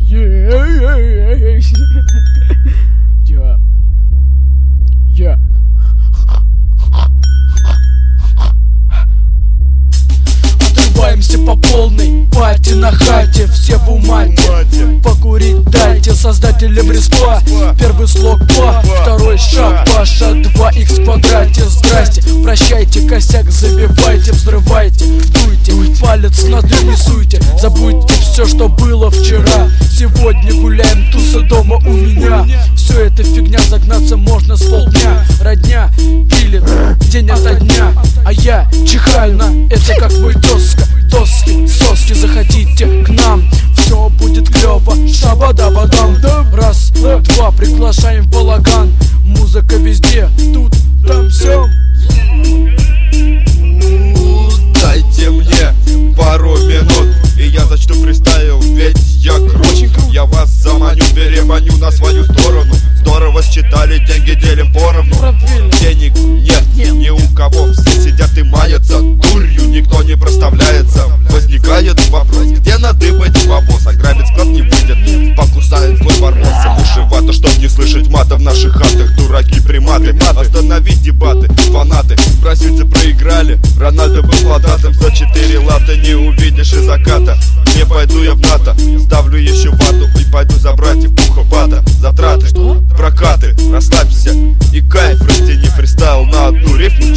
Отрываемся по полной, пати на хате, все в умате. Покурить дайте создателям респа. Первый слог па, второй шаг Паша, 2х в квадрате. Здрасте, прощайте, косяк забивайте, взрывайте, дуйте, палец на дно не суйте. Забудьте все, что было вчера. Сегодня гуляем, туса дома у меня. Все это фигня, загнаться можно с полдня. Родня пилит день ото дня, а я чихаю на это как мой доска. Доски, соски, заходите к нам, все будет клево, шабада-бадам. Раз, два, приглашаем в балаган. Музыка везде, тут, там, всем. Дайте мне пару минут, и я зачту фристайл, ведь я крут. Я вас заманю, переманю на свою сторону. Здорово считали, деньги делим поровну. Денег нет ни у кого, все сидят и маятся дурью, никто не проставляется. Возникает вопрос, где надыбать бабос? Ограбить склад не выйдет, покусает злой ворвался. Ушивато, чтоб не слышать мата в наших хатах. Дураки-приматы, остановить дебаты. Фанаты, бразильцы проиграли, Рональдо был плодатым. За 4 лата не увидишь и заката. Не пойду я в НАТО, ставлю еще вату и пойду за братьев пуха бата. Затраты, прокаты, расслабься и кайф, растяни фристайл на одну рифму.